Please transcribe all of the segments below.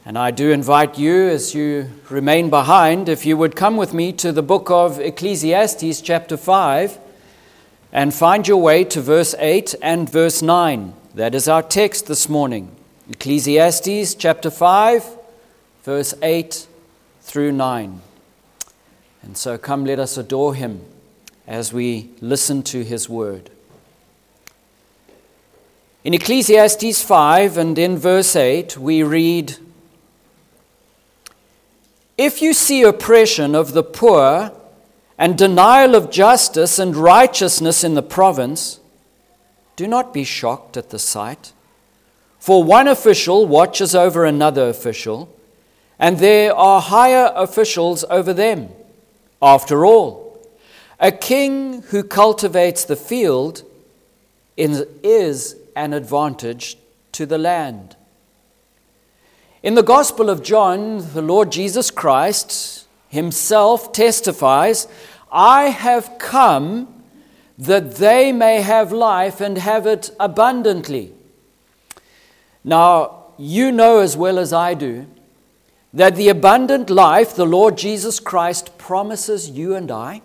And I do invite you, as you remain behind, if you would come with me to the book of Ecclesiastes chapter 5 and find your way to verse 8 and verse 9. That is our text this morning. Ecclesiastes chapter 5, verse 8 through 9. And so come, let us adore him as we listen to his word. In Ecclesiastes 5 and in verse 8, we read, "If you see oppression of the poor and denial of justice and righteousness in the province, do not be shocked at the sight. For one official watches over another official, and there are higher officials over them. After all, a king who cultivates the field is an advantage to the land." In the Gospel of John, the Lord Jesus Christ himself testifies, "I have come that they may have life and have it abundantly." Now, you know as well as I do that the abundant life the Lord Jesus Christ promises you and I,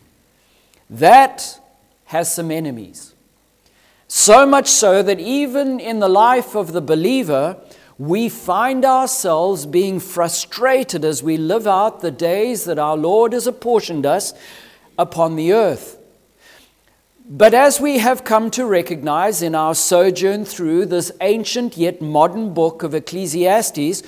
that has some enemies. So much so that even in the life of the believer, we find ourselves being frustrated as we live out the days that our Lord has apportioned us upon the earth. But as we have come to recognize in our sojourn through this ancient yet modern book of Ecclesiastes,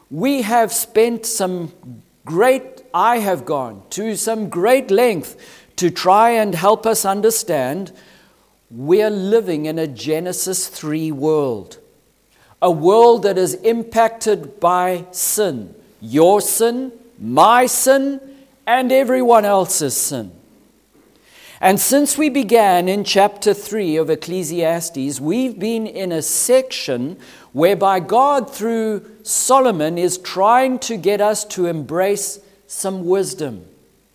I have gone to some great length to try and help us understand we're living in a Genesis 3 world. A world that is impacted by sin. Your sin, my sin, and everyone else's sin. And since we began in chapter 3 of Ecclesiastes, we've been in a section whereby God, through Solomon, is trying to get us to embrace some wisdom.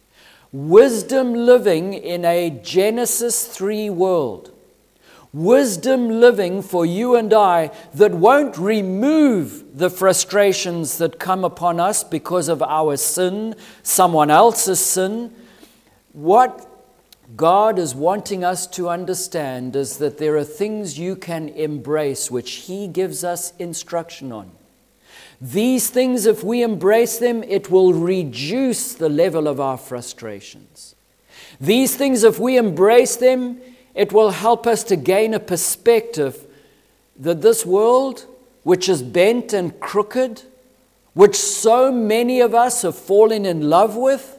Wisdom living in a Genesis 3 world. Wisdom living for you and I that won't remove the frustrations that come upon us because of our sin, someone else's sin. What God is wanting us to understand is that there are things you can embrace which He gives us instruction on. These things, if we embrace them, it will reduce the level of our frustrations. These things, if we embrace them, it will help us to gain a perspective that this world, which is bent and crooked, which so many of us have fallen in love with,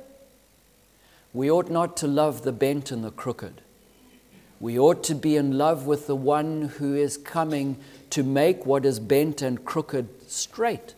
we ought not to love the bent and the crooked. We ought to be in love with the one who is coming to make what is bent and crooked straight.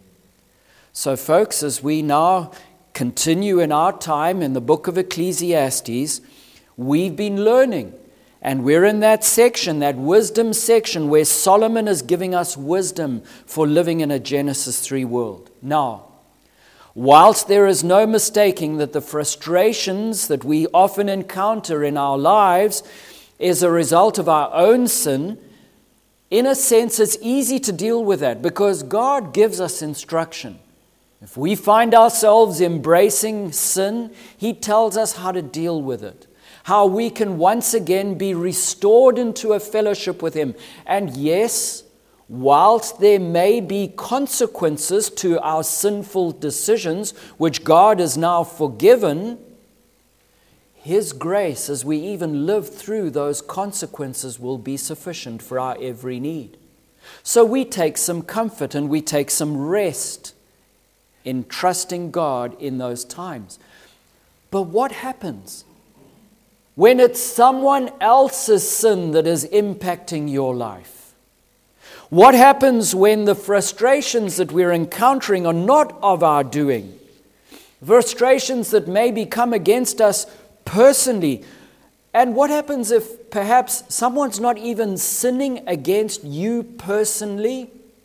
So, folks, as we now continue in our time in the book of Ecclesiastes, we've been learning. And we're in that section, that wisdom section, where Solomon is giving us wisdom for living in a Genesis 3 world. Now, whilst there is no mistaking that the frustrations that we often encounter in our lives is a result of our own sin, in a sense it's easy to deal with that because God gives us instruction. If we find ourselves embracing sin, He tells us how to deal with it. How we can once again be restored into a fellowship with Him. And yes, whilst there may be consequences to our sinful decisions, which God has now forgiven, His grace, as we even live through those consequences, will be sufficient for our every need. So we take some comfort and we take some rest in trusting God in those times. But what happens when it's someone else's sin that is impacting your life? What happens when the frustrations that we're encountering are not of our doing? Frustrations that maybe come against us personally. And what happens if perhaps someone's not even sinning against you personally,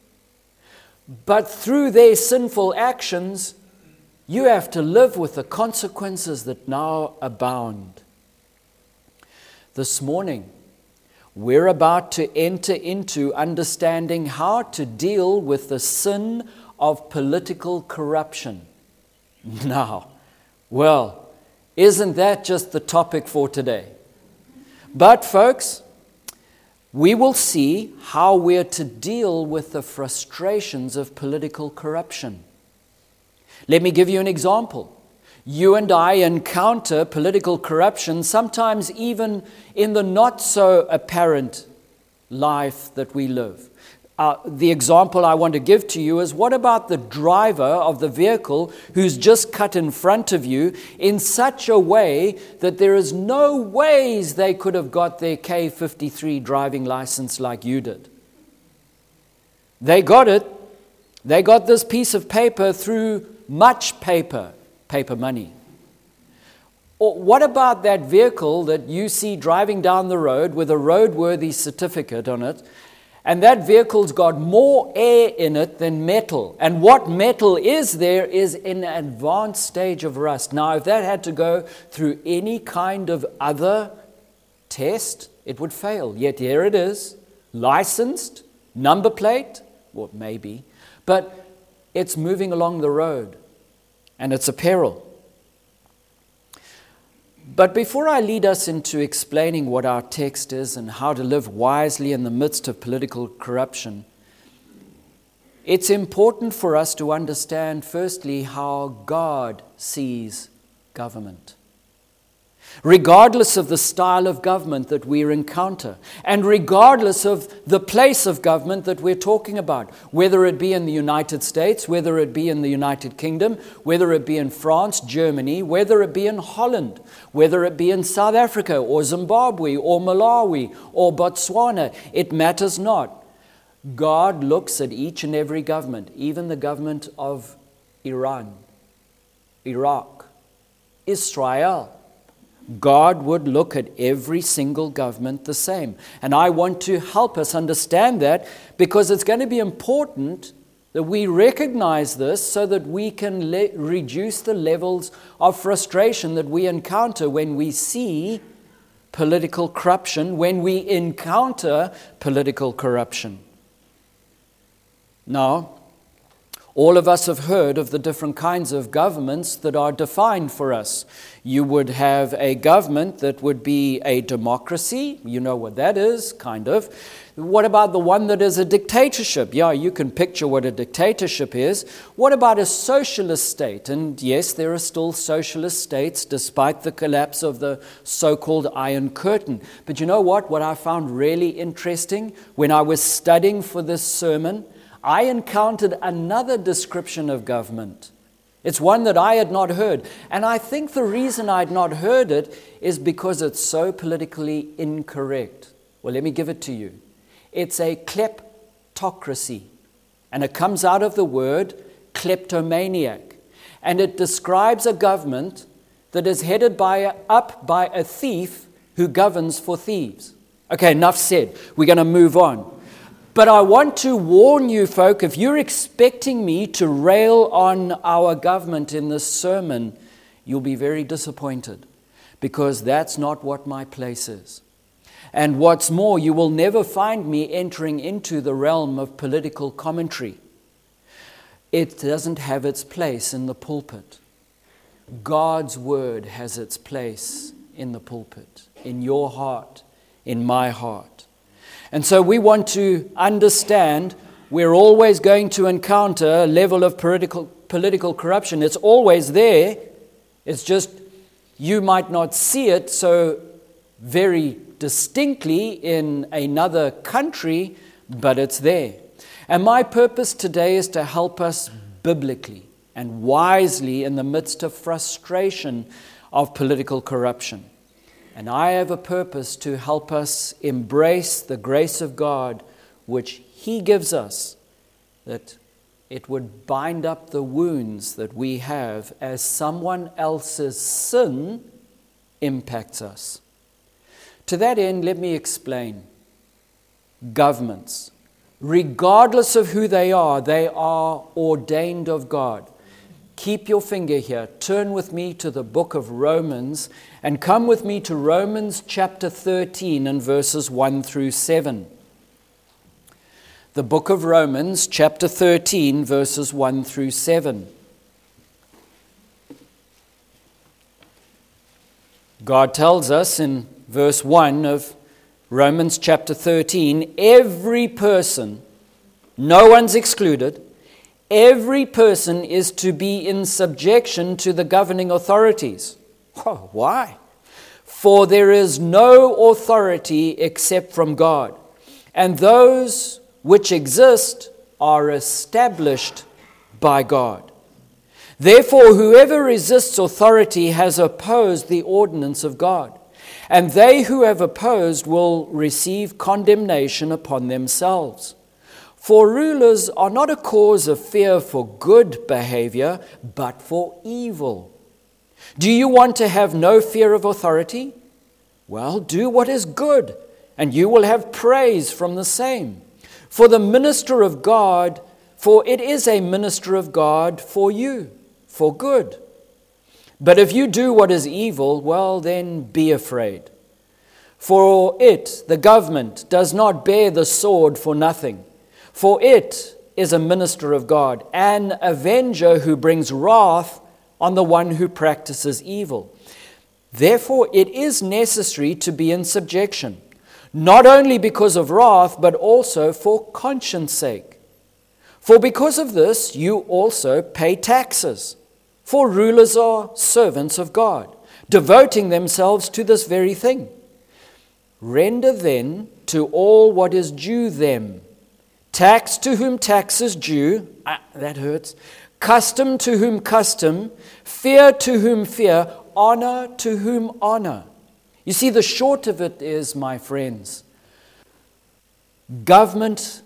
but through their sinful actions, you have to live with the consequences that now abound? This morning, we're about to enter into understanding how to deal with the sin of political corruption. Now, well, isn't that just the topic for today? But folks, we will see how we're to deal with the frustrations of political corruption. Let me give you an example. You and I encounter political corruption, sometimes even in the not so apparent life that we live. The example I want to give to you is, what about the driver of the vehicle who's just cut in front of you in such a way that there is no ways they could have got their K53 driving license like you did? They got it. They got this piece of paper through much paper money. Or what about that vehicle that you see driving down the road with a roadworthy certificate on it, and that vehicle's got more air in it than metal? And what metal is there is in an advanced stage of rust. Now, if that had to go through any kind of other test, it would fail. Yet here it is, licensed, number plate, well, maybe, but it's moving along the road, and it's a peril. But before I lead us into explaining what our text is and how to live wisely in the midst of political corruption, it's important for us to understand, firstly, how God sees government. Regardless of the style of government that we encounter, and regardless of the place of government that we're talking about, whether it be in the United States, whether it be in the United Kingdom, whether it be in France, Germany, whether it be in Holland, whether it be in South Africa or Zimbabwe or Malawi or Botswana, it matters not. God looks at each and every government, even the government of Iran, Iraq, Israel. God would look at every single government the same. And I want to help us understand that, because it's going to be important that we recognize this so that we can reduce the levels of frustration that we encounter when we see political corruption, when we encounter political corruption. Now, all of us have heard of the different kinds of governments that are defined for us. You would have a government that would be a democracy. You know what that is, kind of. What about the one that is a dictatorship? Yeah, you can picture what a dictatorship is. What about a socialist state? And yes, there are still socialist states despite the collapse of the so-called Iron Curtain. But you know what? What I found really interesting when I was studying for this sermon, I encountered another description of government. It's one that I had not heard. And I think the reason I had not heard it is because it's so politically incorrect. Well, let me give it to you. It's a kleptocracy. And it comes out of the word kleptomaniac. And it describes a government that is headed up by a thief who governs for thieves. Okay, enough said. We're going to move on. But I want to warn you, folk, if you're expecting me to rail on our government in this sermon, you'll be very disappointed, because that's not what my place is. And what's more, you will never find me entering into the realm of political commentary. It doesn't have its place in the pulpit. God's word has its place in the pulpit, in your heart, in my heart. And so we want to understand we're always going to encounter a level of political corruption. It's always there. It's just you might not see it so very distinctly in another country, but it's there. And my purpose today is to help us biblically and wisely in the midst of frustration of political corruption. And I have a purpose to help us embrace the grace of God, which He gives us, that it would bind up the wounds that we have as someone else's sin impacts us. To that end, let me explain. Governments, regardless of who they are ordained of God. Keep your finger here. Turn with me to the book of Romans and come with me to Romans chapter 13 and verses 1 through 7. the book of Romans, chapter 13, verses 1 through 7. God tells us in verse 1 of Romans chapter 13, every person, no one's excluded, every person is to be in subjection to the governing authorities. Oh, why? For there is no authority except from God, and those which exist are established by God. Therefore, whoever resists authority has opposed the ordinance of God, and they who have opposed will receive condemnation upon themselves. For rulers are not a cause of fear for good behavior, but for evil. Do you want to have no fear of authority? Well, do what is good, and you will have praise from the same. For the minister of God, for it is a minister of God for you, for good. But if you do what is evil, well, then be afraid. For it, the government, does not bear the sword for nothing. For it is a minister of God, an avenger who brings wrath on the one who practices evil. Therefore, it is necessary to be in subjection, not only because of wrath, but also for conscience sake. For because of this, you also pay taxes. For rulers are servants of God, devoting themselves to this very thing. Render then to all what is due them. Tax to whom tax is due, that hurts. Custom to whom custom, fear to whom fear, honor to whom honor. You see, the short of it is, my friends, government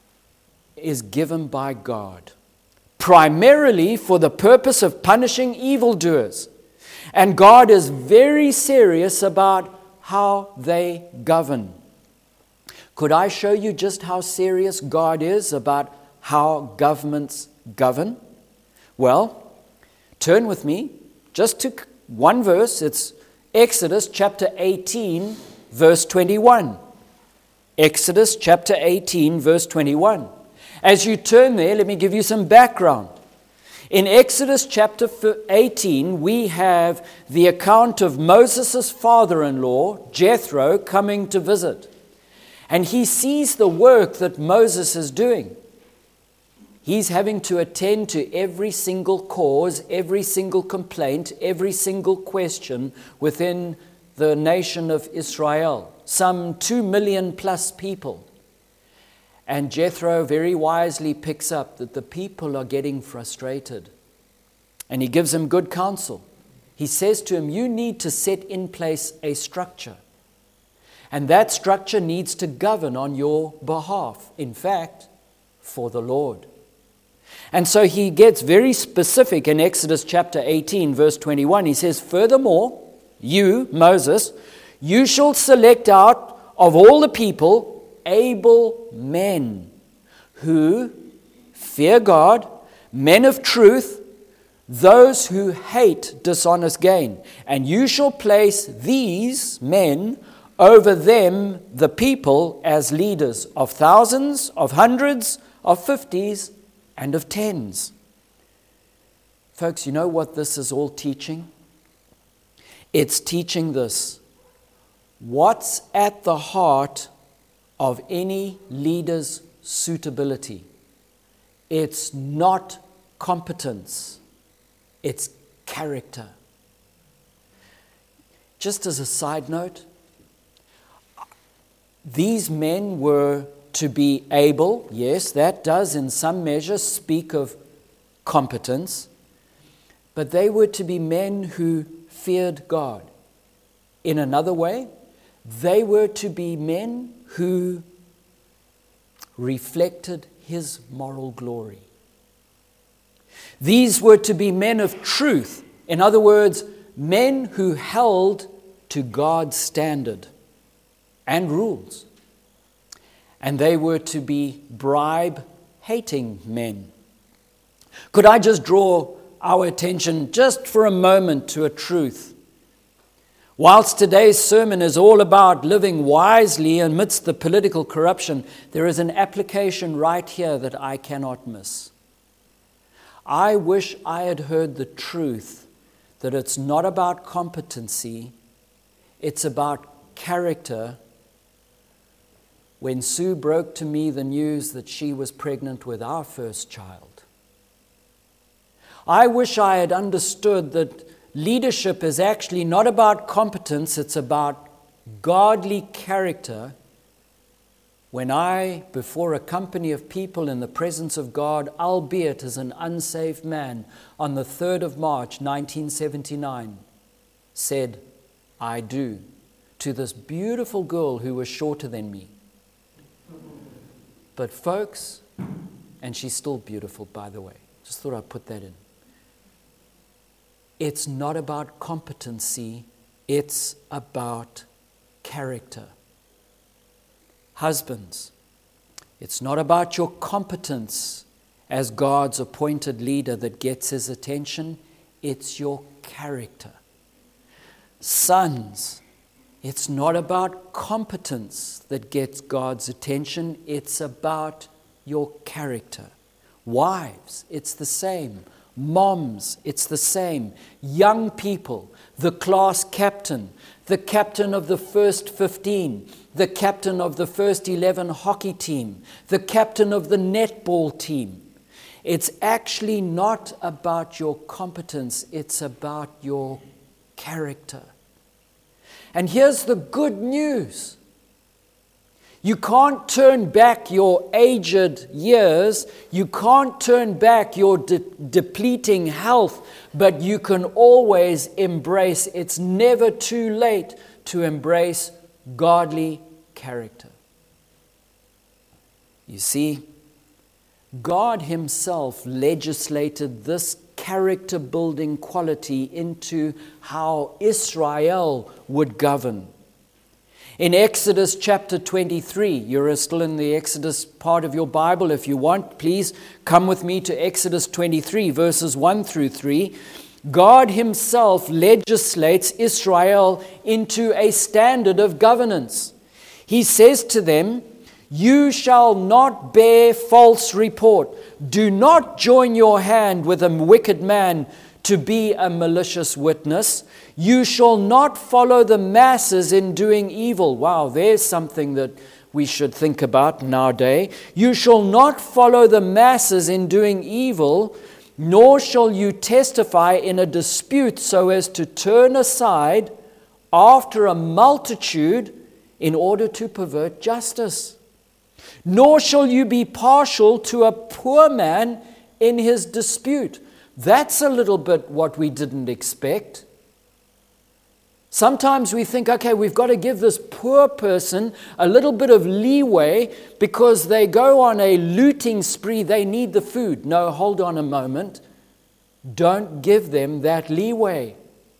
is given by God, primarily for the purpose of punishing evildoers. And God is very serious about how they govern. Could I show you just how serious God is about how governments govern? Well, turn with me just to one verse. It's Exodus chapter 18, verse 21. Exodus chapter 18, verse 21. As you turn there, let me give you some background. In Exodus chapter 18, we have the account of Moses' father-in-law, Jethro, coming to visit. And he sees the work that Moses is doing. He's having to attend to every single cause, every single complaint, every single question within the nation of Israel. Some 2 million plus people. And Jethro very wisely picks up that the people are getting frustrated. And he gives him good counsel. He says to him, you need to set in place a structure. And that structure needs to govern on your behalf. In fact, for the Lord. And so he gets very specific in Exodus chapter 18, verse 21. He says, furthermore, you, Moses, you shall select out of all the people able men who fear God, men of truth, those who hate dishonest gain. And you shall place these men over them, the people, as leaders of thousands, of hundreds, of fifties, and of tens. Folks, you know what this is all teaching? It's teaching this. What's at the heart of any leader's suitability? It's not competence. It's character. Just as a side note, these men were to be able, yes, that does in some measure speak of competence, but they were to be men who feared God. In another way, they were to be men who reflected His moral glory. These were to be men of truth. In other words, men who held to God's standard and rules. And they were to be bribe-hating men. Could I just draw our attention just for a moment to a truth? Whilst today's sermon is all about living wisely amidst the political corruption, there is an application right here that I cannot miss. I wish I had heard the truth that it's not about competency, it's about character, when Sue broke to me the news that she was pregnant with our first child. I wish I had understood that leadership is actually not about competence, it's about godly character. When I, before a company of people in the presence of God, albeit as an unsaved man, on the 3rd of March 1979, said, "I do," to this beautiful girl who was shorter than me. But folks, and she's still beautiful, by the way, just thought I'd put that in. It's not about competency, it's about character. Husbands, it's not about your competence as God's appointed leader that gets his attention, it's your character. Sons, it's not about competence that gets God's attention, it's about your character. Wives, it's the same. Moms, it's the same. Young people, the class captain, the captain of the first 15, the captain of the first 11 hockey team, the captain of the netball team. It's actually not about your competence, it's about your character. And here's the good news. You can't turn back your aged years. You can't turn back your depleting health, but you can always embrace. It's never too late to embrace godly character. You see, God himself legislated this character-building quality into how Israel would govern. In Exodus chapter 23, you're still in the Exodus part of your Bible. If you want, please come with me to Exodus 23, verses 1 through 3. God himself legislates Israel into a standard of governance. He says to them, "You shall not bear false report. Do not join your hand with a wicked man to be a malicious witness. You shall not follow the masses in doing evil." Wow, there's something that we should think about nowadays. "You shall not follow the masses in doing evil, nor shall you testify in a dispute so as to turn aside after a multitude in order to pervert justice. Nor shall you be partial to a poor man in his dispute." That's a little bit what we didn't expect. Sometimes we think, okay, we've got to give this poor person a little bit of leeway because they go on a looting spree, they need the food. No, hold on a moment. Don't give them that leeway.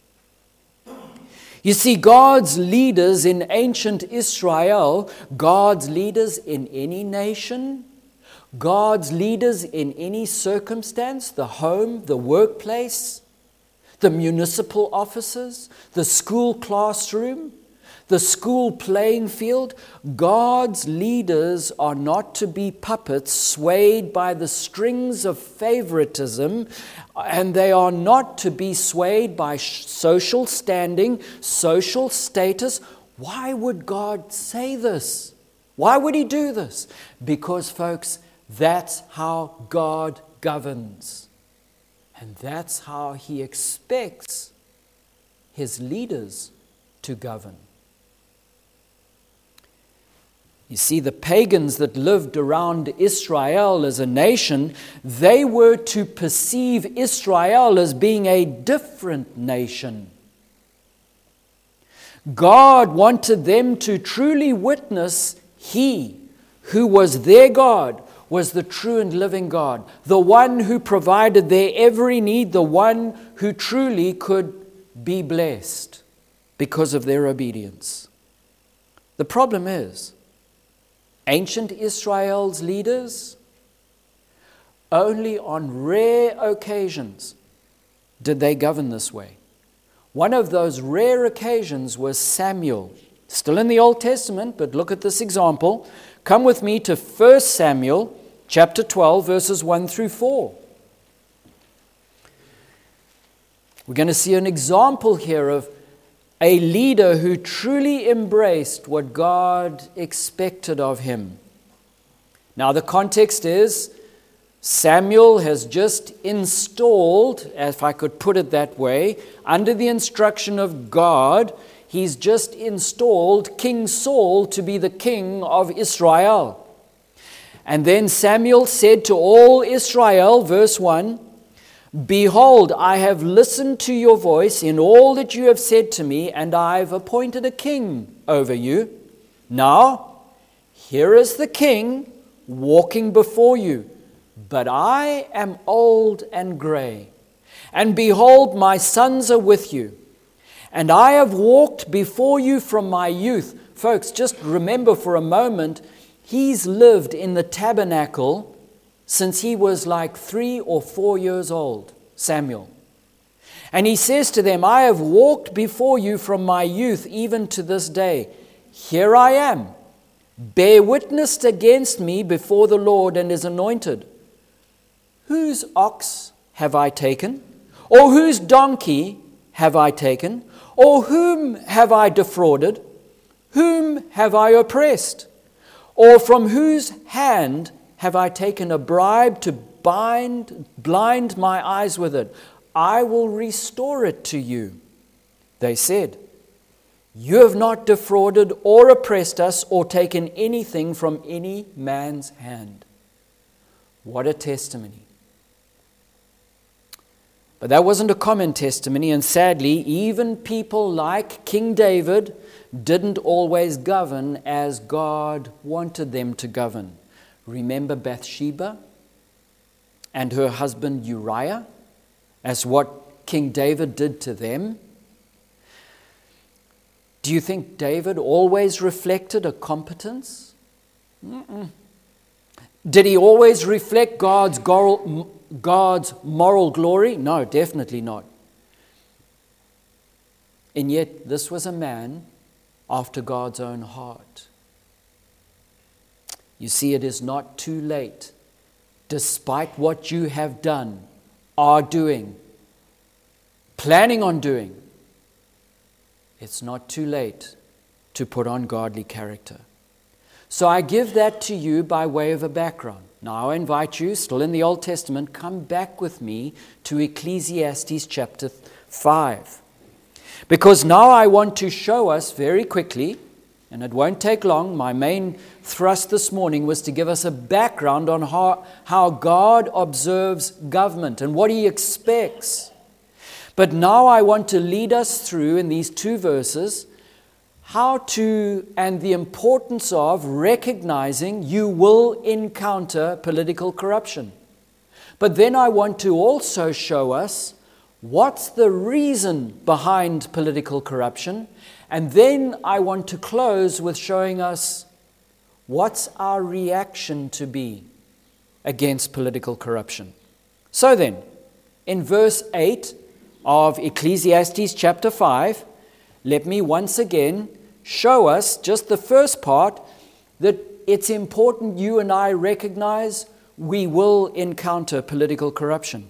You see, God's leaders in ancient Israel, God's leaders in any nation, God's leaders in any circumstance, the home, the workplace, the municipal offices, the school classroom, the school playing field, God's leaders are not to be puppets swayed by the strings of favoritism, and they are not to be swayed by social standing, social status. Why would God say this? Why would he do this? Because, folks, that's how God governs. And that's how he expects his leaders to govern. You see, the pagans that lived around Israel as a nation, they were to perceive Israel as being a different nation. God wanted them to truly witness he who was their God was the true and living God, the one who provided their every need, the one who truly could be blessed because of their obedience. The problem is, ancient Israel's leaders, only on rare occasions did they govern this way. One of those rare occasions was Samuel. Still in the Old Testament, but look at this example. Come with me to 1 Samuel chapter 12, verses 1 through 4. We're going to see an example here of a leader who truly embraced what God expected of him. Now, the context is Samuel has just installed, if I could put it that way, under the instruction of God, he's just installed King Saul to be the king of Israel. And then Samuel said to all Israel, verse 1, "Behold, I have listened to your voice in all that you have said to me, and I've appointed a king over you. Now, here is the king walking before you, but I am old and gray. And behold, my sons are with you. And I have walked before you from my youth." Folks, just remember for a moment, he's lived in the tabernacle since he was like 3 or 4 years old, Samuel. And he says to them, "I have walked before you from my youth even to this day. Here I am. Bear witness against me before the Lord and his anointed. Whose ox have I taken? Or whose donkey have I taken? Or whom have I defrauded? Whom have I oppressed? Or from whose hand have I taken a bribe to blind my eyes with it? I will restore it to you." They said, "You have not defrauded or oppressed us or taken anything from any man's hand." What a testimony. But that wasn't a common testimony, and sadly, even people like King David didn't always govern as God wanted them to govern. Remember Bathsheba and her husband Uriah, as what King David did to them? Do you think David always reflected a competence? Did he always reflect God's moral glory? No, definitely not. And yet, this was a man after God's own heart. You see, it is not too late, despite what you have done, are doing, planning on doing. It's not too late to put on godly character. So I give that to you by way of a background. Now I invite you, still in the Old Testament, come back with me to Ecclesiastes chapter 5. Because now I want to show us very quickly, and it won't take long, my main thrust this morning was to give us a background on how God observes government and what he expects. But now I want to lead us through, in these 2 verses, how to and the importance of recognizing you will encounter political corruption. But then I want to also show us what's the reason behind political corruption. And then I want to close with showing us what's our reaction to be against political corruption. So then, in verse 8 of Ecclesiastes chapter 5, let me once again show us just the first part, that it's important you and I recognize we will encounter political corruption.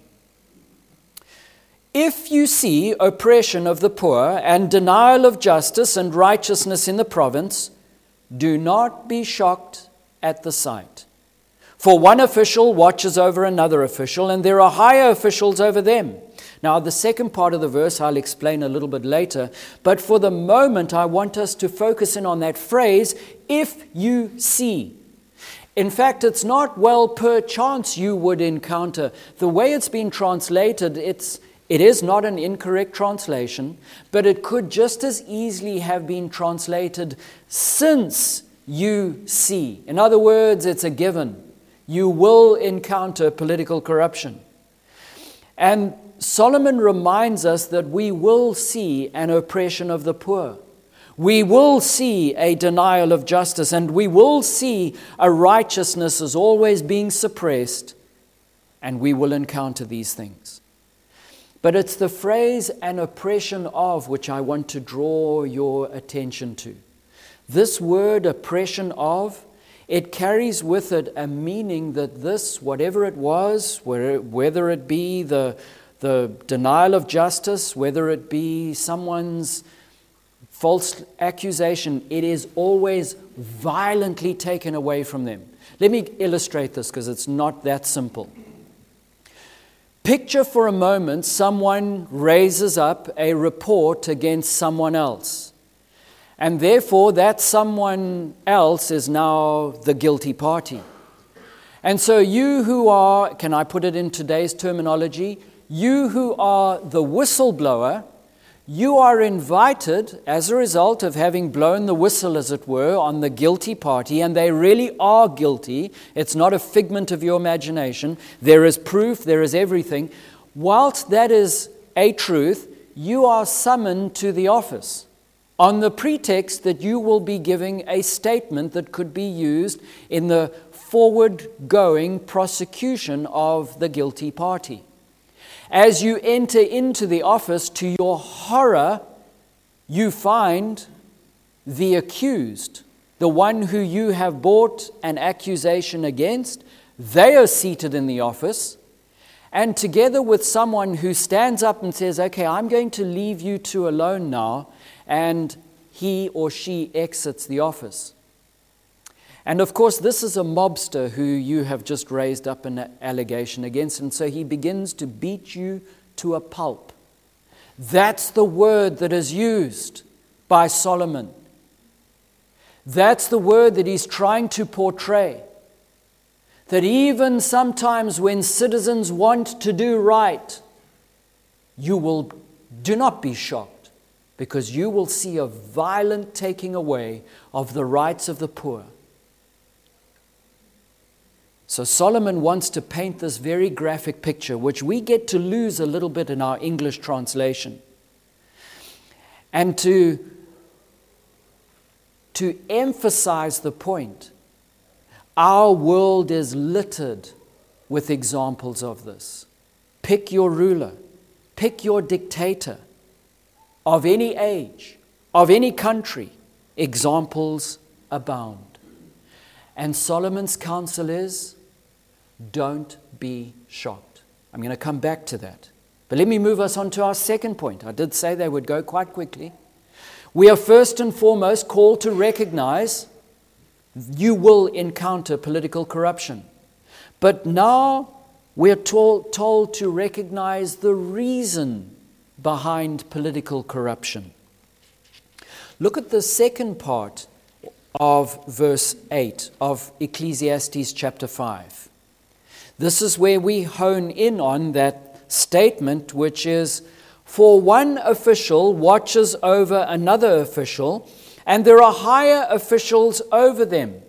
"If you see oppression of the poor and denial of justice and righteousness in the province, do not be shocked at the sight. For one official watches over another official, and there are higher officials over them." Now, the second part of the verse I'll explain a little bit later, but for the moment I want us to focus in on that phrase, "if you see." In fact, it's not, well, perchance you would encounter. The way it's been translated, it is not an incorrect translation, but it could just as easily have been translated, "since you see." In other words, it's a given. You will encounter political corruption. And Solomon reminds us that we will see an oppression of the poor. We will see a denial of justice, and we will see a righteousness as always being suppressed, and we will encounter these things. But it's the phrase "an oppression of" which I want to draw your attention to. This word "oppression of," it carries with it a meaning that this, whatever it was, whether it be the denial of justice, whether it be someone's false accusation, it is always violently taken away from them. Let me illustrate this because it's not that simple. Picture for a moment someone raises up a report against someone else. And therefore, that someone else is now the guilty party. And so you who are, can I put it in today's terminology, you who are the whistleblower, you are invited, as a result of having blown the whistle, as it were, on the guilty party, and they really are guilty. It's not a figment of your imagination. There is proof, there is everything. Whilst that is a truth, you are summoned to the office on the pretext that you will be giving a statement that could be used in the forward-going prosecution of the guilty party. As you enter into the office, to your horror, you find the accused, the one who you have brought an accusation against. They are seated in the office, and together with someone who stands up and says, "Okay, I'm going to leave you two alone now," and he or she exits the office. And of course, this is a mobster who you have just raised up an allegation against, and so he begins to beat you to a pulp. That's the word that is used by Solomon. That's the word that he's trying to portray. That even sometimes when citizens want to do right, do not be shocked, because you will see a violent taking away of the rights of the poor. So Solomon wants to paint this very graphic picture, which we get to lose a little bit in our English translation. And to emphasize the point, our world is littered with examples of this. Pick your ruler, pick your dictator of any age, of any country, examples abound. And Solomon's counsel is, don't be shocked. I'm going to come back to that. But let me move us on to our second point. I did say they would go quite quickly. We are first and foremost called to recognize you will encounter political corruption. But now we're told to recognize the reason behind political corruption. Look at the second part of verse 8 of Ecclesiastes chapter 5. This is where we hone in on that statement, which is, "For one official watches over another official, and there are higher officials over them."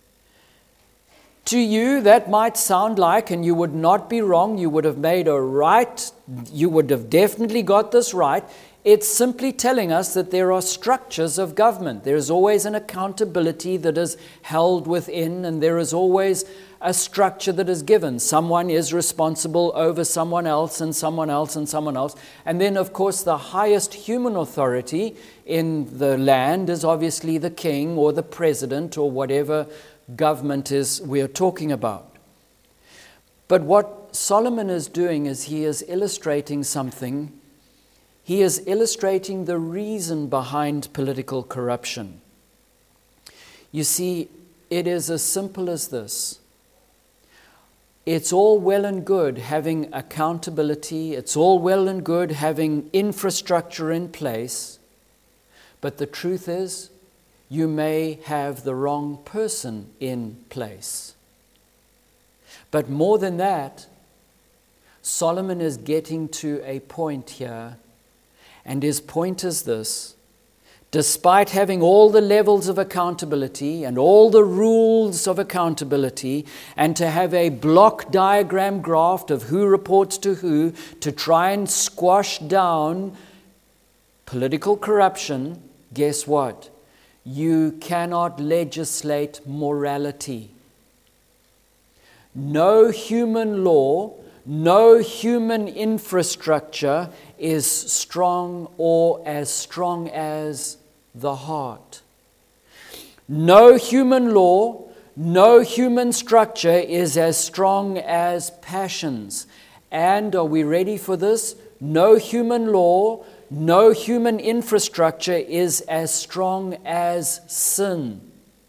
To you, that might sound like, and you would not be wrong, you would have made a right, you would have definitely got this right. It's simply telling us that there are structures of government. There is always an accountability that is held within, and there is always a structure that is given. Someone is responsible over someone else and someone else and someone else. And then, of course, the highest human authority in the land is obviously the king or the president or whatever government is we are talking about. But what Solomon is doing is he is illustrating something. He is illustrating the reason behind political corruption. You see, it is as simple as this. It's all well and good having accountability. It's all well and good having infrastructure in place. But the truth is, you may have the wrong person in place. But more than that, Solomon is getting to a point here, and his point is this: despite having all the levels of accountability and all the rules of accountability, and to have a block diagram graph of who reports to who to try and squash down political corruption, guess what? You cannot legislate morality. No human law, no human infrastructure is strong or as strong as the heart. No human law, no human structure is as strong as passions. And are we ready for this? No human law, no human infrastructure is as strong as sin.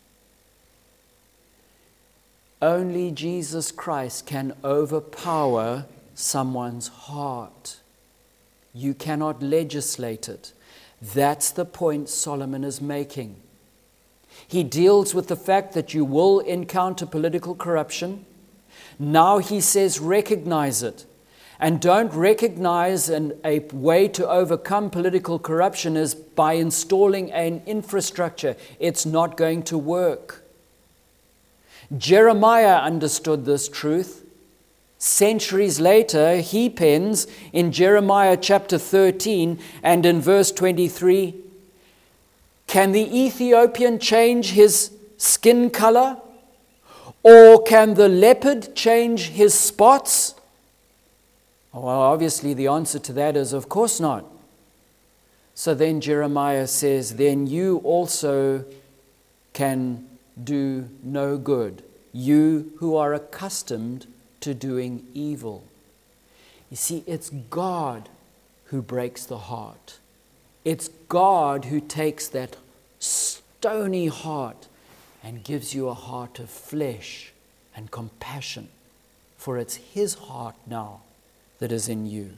Only Jesus Christ can overpower someone's heart. You cannot legislate it. That's the point Solomon is making. He deals with the fact that you will encounter political corruption. Now he says recognize it. And don't recognize a way to overcome political corruption is by installing an infrastructure. It's not going to work. Jeremiah understood this truth. Centuries later, he pens in Jeremiah chapter 13 and in verse 23, "Can the Ethiopian change his skin color? Or can the leopard change his spots?" Well, obviously the answer to that is, of course not. So then Jeremiah says, then you also can do no good, you who are accustomed to doing evil. You see, it's God who breaks the heart. It's God who takes that stony heart and gives you a heart of flesh and compassion, for it's His heart now that is in you.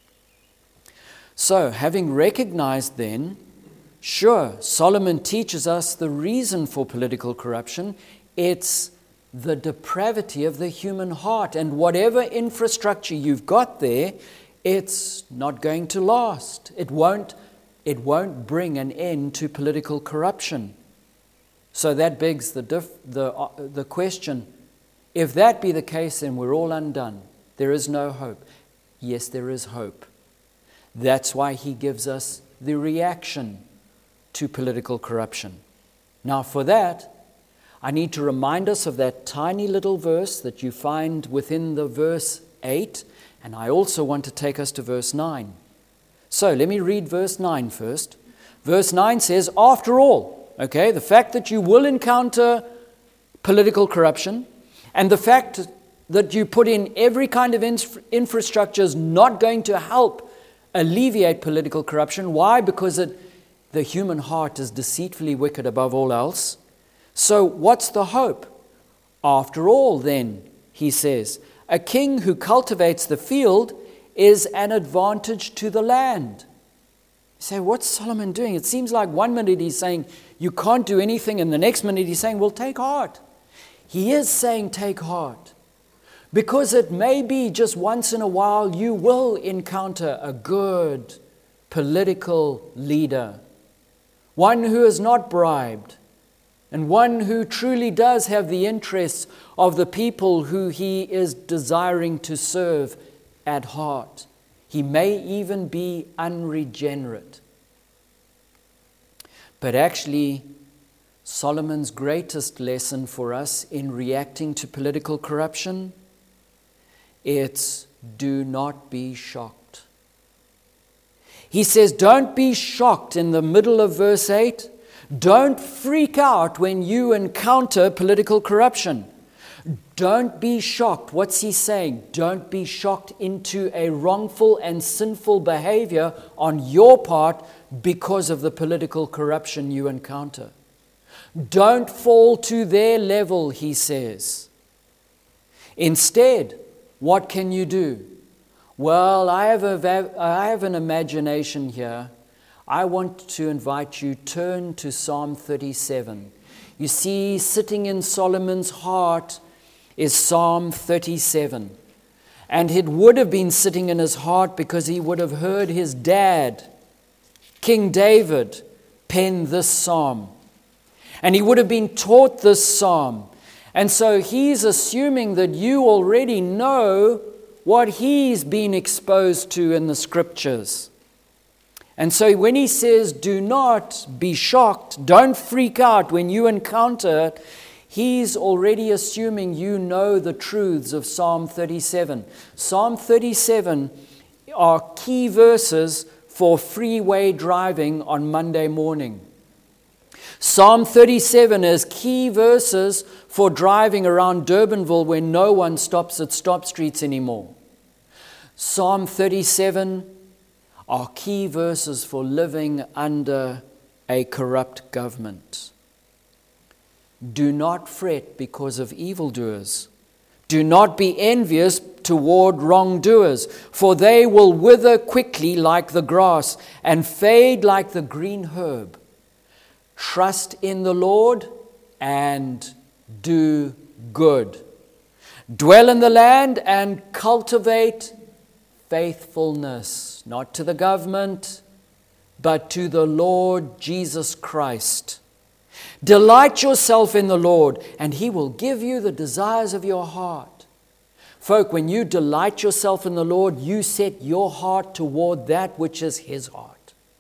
So, having recognized then, sure, Solomon teaches us the reason for political corruption. It's the depravity of the human heart. And whatever infrastructure you've got there, it's not going to last. It won't bring an end to political corruption. So that begs the question, if that be the case, then we're all undone. There is no hope. Yes, there is hope. That's why he gives us the reaction to political corruption. Now for that, I need to remind us of that tiny little verse that you find within the verse 8, and I also want to take us to verse 9. So let me read verse 9 first. Verse 9 says, after all, okay, the fact that you will encounter political corruption and the fact that you put in every kind of infrastructure is not going to help alleviate political corruption. Why? Because the human heart is deceitfully wicked above all else. So what's the hope? After all, then, he says, a king who cultivates the field is an advantage to the land. You say, what's Solomon doing? It seems like one minute he's saying, you can't do anything, and the next minute he's saying, well, take heart. He is saying, take heart. Because it may be just once in a while you will encounter a good political leader, one who is not bribed, and one who truly does have the interests of the people who he is desiring to serve at heart. He may even be unregenerate. But actually, Solomon's greatest lesson for us in reacting to political corruption, it's do not be shocked. He says, don't be shocked in the middle of verse 8. Don't freak out when you encounter political corruption. Don't be shocked. What's he saying? Don't be shocked into a wrongful and sinful behavior on your part because of the political corruption you encounter. Don't fall to their level, he says. Instead, what can you do? Well, I have an imagination here. I want to invite you, turn to Psalm 37. You see, sitting in Solomon's heart is Psalm 37. And it would have been sitting in his heart because he would have heard his dad, King David, pen this psalm. And he would have been taught this psalm. And so he's assuming that you already know what he's been exposed to in the scriptures. And so when he says, do not be shocked, don't freak out when you encounter it, He's already assuming you know the truths of Psalm 37. Psalm 37 are key verses for freeway driving on Monday morning. Psalm 37 is key verses for driving around Durbanville when no one stops at stop streets anymore. Psalm 37 are key verses for living under a corrupt government. Do not fret because of evildoers. Do not be envious toward wrongdoers, for they will wither quickly like the grass and fade like the green herb. Trust in the Lord and do good. Dwell in the land and cultivate faithfulness, not to the government, but to the Lord Jesus Christ. Delight yourself in the Lord, and He will give you the desires of your heart. Folk, when you delight yourself in the Lord, you set your heart toward that which is His heart.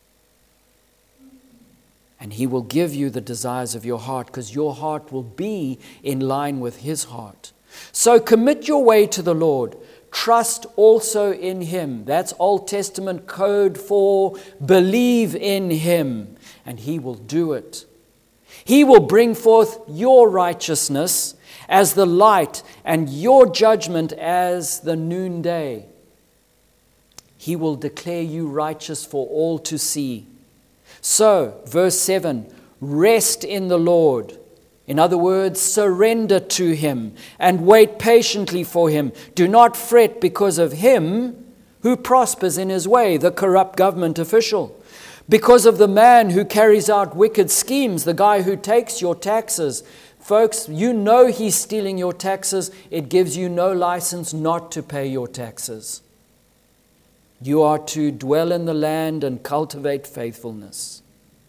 And He will give you the desires of your heart, because your heart will be in line with His heart. So commit your way to the Lord. Trust also in Him. That's Old Testament code for believe in Him, and He will do it. He will bring forth your righteousness as the light and your judgment as the noonday. He will declare you righteous for all to see. So, verse 7, rest in the Lord. In other words, surrender to Him and wait patiently for Him. Do not fret because of him who prospers in his way, the corrupt government official. Because of the man who carries out wicked schemes, the guy who takes your taxes. Folks, you know he's stealing your taxes. It gives you no license not to pay your taxes. You are to dwell in the land and cultivate faithfulness.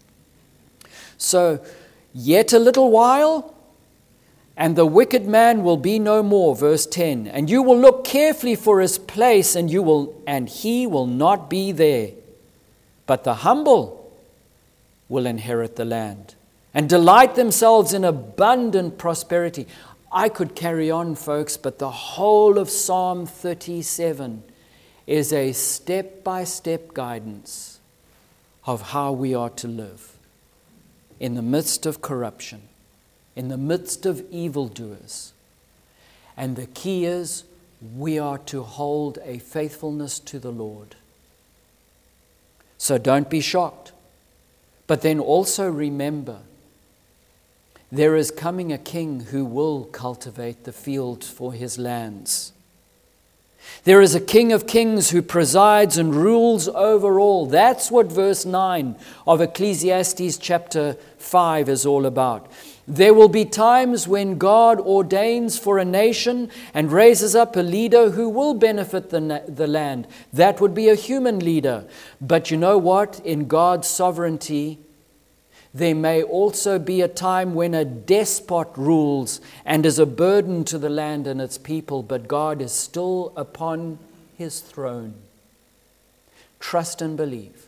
So, yet a little while, and the wicked man will be no more, verse 10. And you will look carefully for his place, and he will not be there. But the humble will inherit the land and delight themselves in abundant prosperity. I could carry on, folks, but the whole of Psalm 37 is a step-by-step guidance of how we are to live in the midst of corruption, in the midst of evildoers. And the key is we are to hold a faithfulness to the Lord. So don't be shocked. But then also remember, there is coming a king who will cultivate the field for his lands. There is a King of Kings who presides and rules over all. That's what verse 9 of Ecclesiastes chapter 5 is all about. There will be times when God ordains for a nation and raises up a leader who will benefit the land. That would be a human leader. But you know what? In God's sovereignty, there may also be a time when a despot rules and is a burden to the land and its people, but God is still upon His throne. Trust and believe.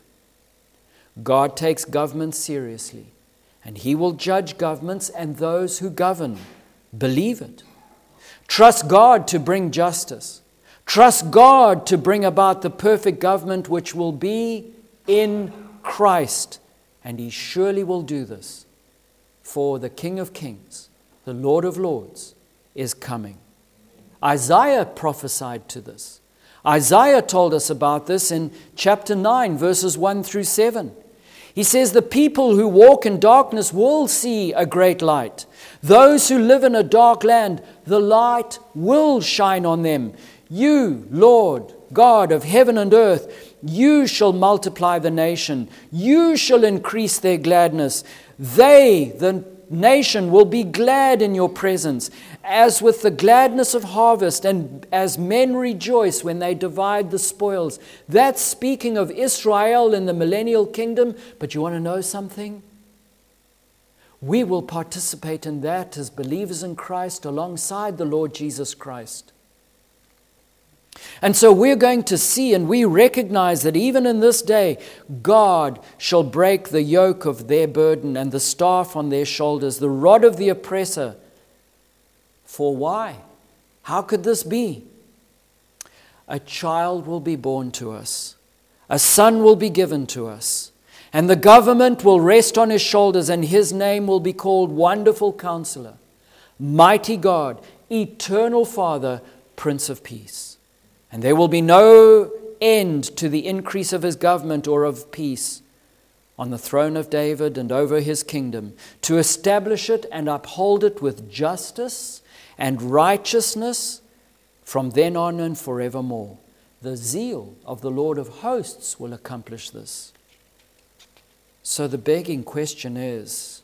God takes government seriously, and He will judge governments and those who govern. Believe it. Trust God to bring justice. Trust God to bring about the perfect government which will be in Christ. And He surely will do this, for the King of Kings, the Lord of Lords, is coming. Isaiah prophesied to this. Isaiah told us about this in chapter 9, verses 1 through 7. He says, the people who walk in darkness will see a great light. Those who live in a dark land, the light will shine on them. You, Lord, God of heaven and earth, you shall multiply the nation. You shall increase their gladness. They, the nation, will be glad in your presence, as with the gladness of harvest, and as men rejoice when they divide the spoils. That's speaking of Israel in the millennial kingdom. But you want to know something? We will participate in that as believers in Christ alongside the Lord Jesus Christ. And so we're going to see, and we recognize that even in this day, God shall break the yoke of their burden and the staff on their shoulders, the rod of the oppressor For why? How could this be? A child will be born to us. A son will be given to us. And the government will rest on his shoulders, and his name will be called Wonderful Counselor, Mighty God, Eternal Father, Prince of Peace. And there will be no end to the increase of his government or of peace on the throne of David and over his kingdom, to establish it and uphold it with justice and righteousness from then on and forevermore. The zeal of the Lord of hosts will accomplish this. So the begging question is,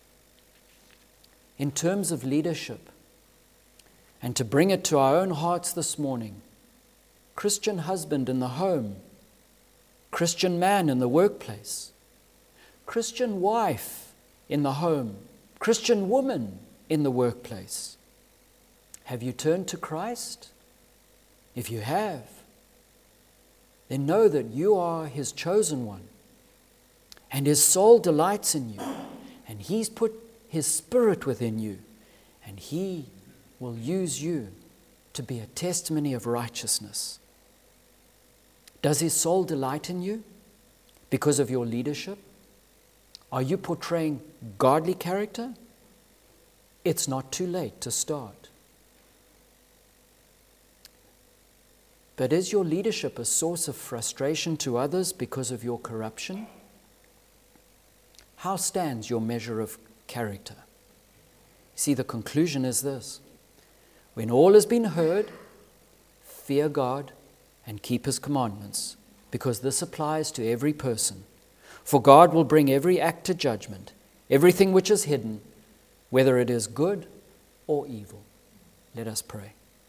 in terms of leadership, and to bring it to our own hearts this morning, Christian husband in the home, Christian man in the workplace, Christian wife in the home, Christian woman in the workplace. Have you turned to Christ? If you have, then know that you are his chosen one, and his soul delights in you, and he's put his spirit within you, and he will use you to be a testimony of righteousness. Does his soul delight in you because of your leadership? Are you portraying godly character? It's not too late to start. But is your leadership a source of frustration to others because of your corruption? How stands your measure of character? See, the conclusion is this: when all has been heard, fear God and keep his commandments, because this applies to every person. For God will bring every act to judgment, everything which is hidden, whether it is good or evil. Let us pray.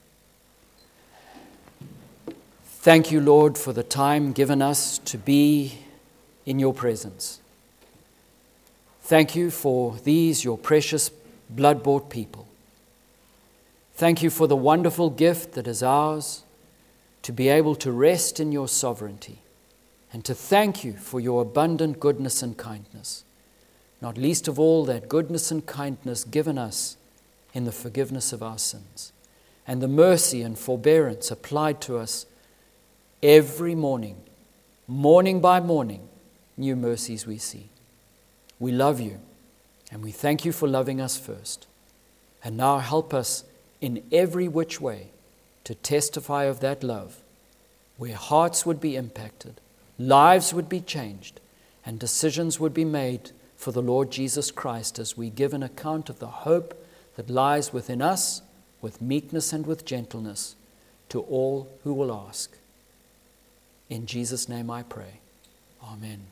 Thank you, Lord, for the time given us to be in your presence. Thank you for these, your precious blood-bought people. Thank you for the wonderful gift that is ours to be able to rest in your sovereignty, and to thank you for your abundant goodness and kindness, not least of all that goodness and kindness given us in the forgiveness of our sins, and the mercy and forbearance applied to us every morning, morning by morning, new mercies we see. We love you, and we thank you for loving us first. And now help us in every which way to testify of that love, where hearts would be impacted, lives would be changed, and decisions would be made for the Lord Jesus Christ as we give an account of the hope that lies within us with meekness and with gentleness to all who will ask. In Jesus' name I pray. Amen.